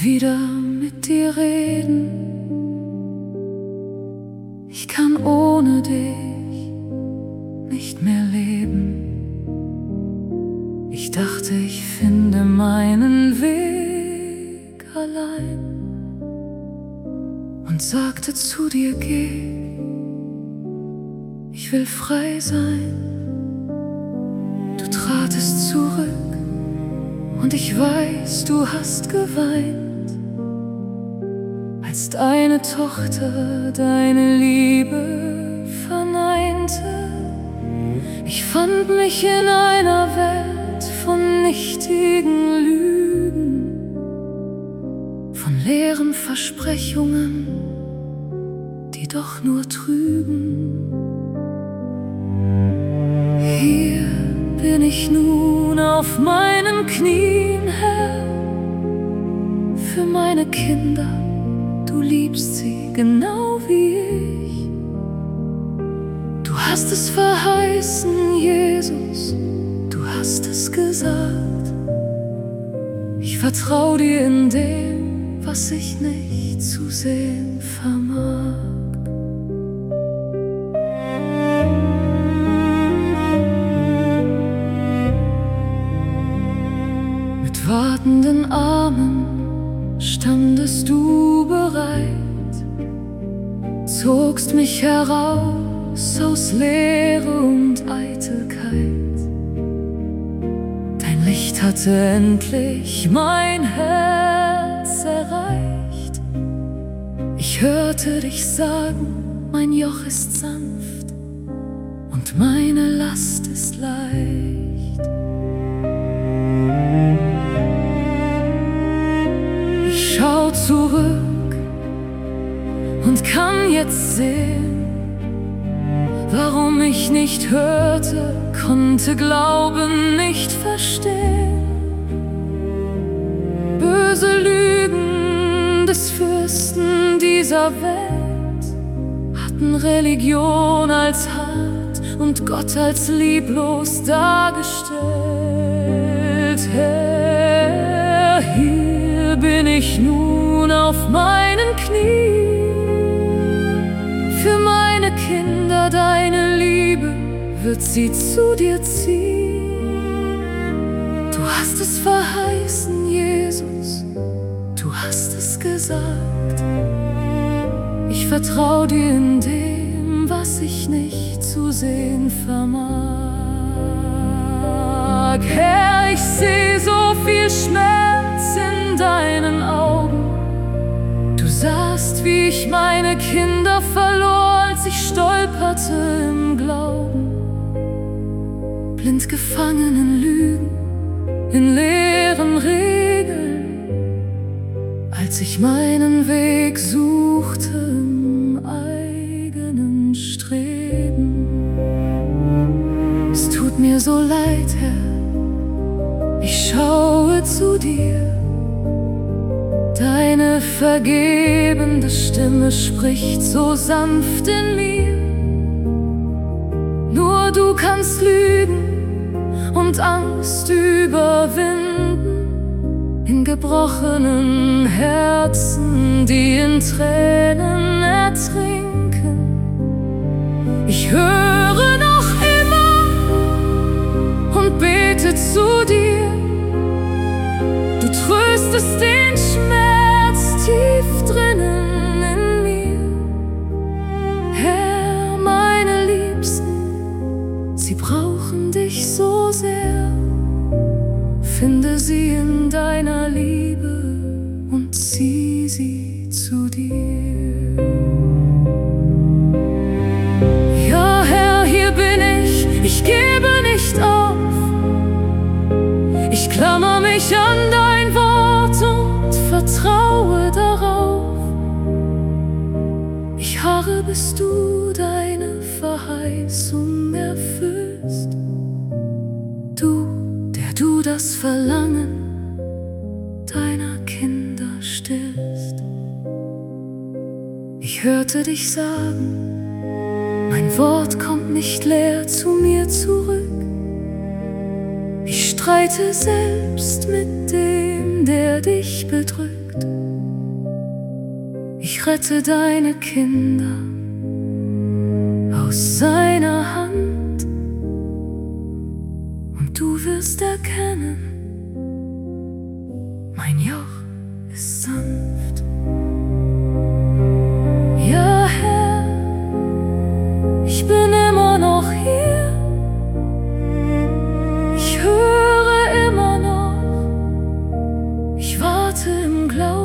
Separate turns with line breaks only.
wieder mit dir reden. Ich kann ohne dich nicht mehr leben. Ich dachte, ich finde meinen Weg allein und sagte zu dir, geh, ich will frei sein. Du tratest zurück und ich weiß, du hast geweint, als deine Tochter deine Liebe verneinte. Ich fand mich in einer Welt von nichtigen Lügen, von leeren Versprechungen, die doch nur trügen. Hier bin ich nun auf meinen Knien, Herr, für meine Kinder. Du liebst sie genau wie ich. Du hast es verheißen, Jesus, du hast es gesagt. Ich vertrau dir in dem, was ich nicht zu sehen vermag. Mit wartenden Armen standest du bereit, zogst mich heraus aus Leere und Eitelkeit. Dein Licht hatte endlich mein Herz erreicht. Ich hörte dich sagen, mein Joch ist sanft und meine Last ist leicht. Ich schau zurück und kann jetzt sehen, warum ich nicht hörte, konnte Glauben nicht verstehen. Böse Lügen des Fürsten dieser Welt hatten Religion als hart und Gott als lieblos dargestellt. Herr, hier bin ich nun auf meinen Knien. Für meine Kinder deine Liebe wird sie zu dir ziehen. Du hast es verheißen, Jesus, du hast es gesagt. Ich vertrau dir in dem, was ich nicht zu sehen vermag. Herr, ich seh so viel Schmerz in deinen Augen. Du sahst, wie ich meine Kinder verlor, als ich stolperte im Glauben. Blind gefangen in Lügen, in leeren Regeln, als ich meinen Weg suchte im eigenen Streben. Es tut mir so leid, Herr, ich schaue zu dir. Deine vergebende Stimme spricht so sanft in mir. Nur du kannst Lügen und Angst überwinden, in gebrochenen Herzen, die in Tränen ertrinken. Ich höre noch immer und bete zu dir. Du tröstest den Schmerz tief drinnen in mir. Herr, meine Liebsten, sie brauchen dich so sehr. Finde sie in deiner Liebe und zieh sie zu dir. Ja, Herr, hier bin ich gebe nicht auf. Ich klammer mich an dein Wort und vertraue darauf. Ich harre, bis du deine Verheißung erfüllst. Du, der du das Verlangen deiner Kinder stillst. Ich hörte dich sagen, mein Wort kommt nicht leer zu mir zurück. Ich streite selbst mit dem, der dich bedrückt. Ich rette deine Kinder aus seiner Hand, und du wirst erkennen, mein Joch ist sanft. Ja, Herr, ich bin immer noch hier. Ich höre immer noch, ich warte im Glauben.